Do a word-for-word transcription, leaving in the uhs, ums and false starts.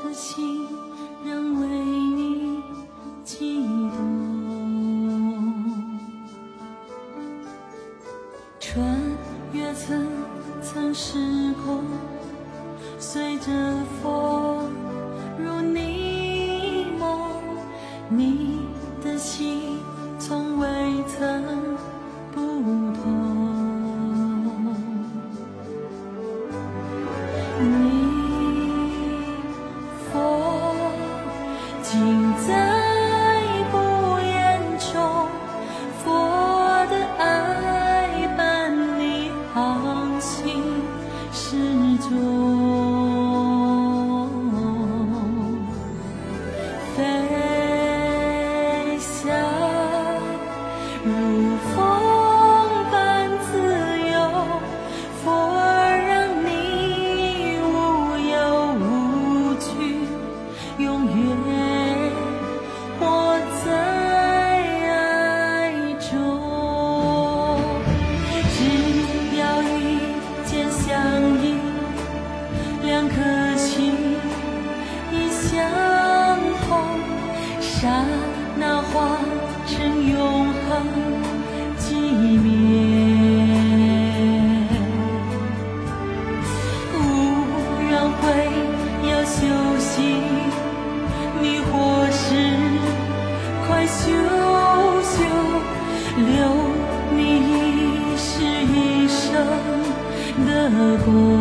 的心仍为你悸动，穿越层层时空，随着风如你梦，你的心从未曾不同。你风尽在不言中，佛的爱伴你航行始终。飞翔如风般自由，佛儿让你无忧无惧，永远活在爱中。只要遇见相依，两颗心已相通，刹那化成永恒寂灭。无怨会要修行，你或是快修修，留你一世一生的功。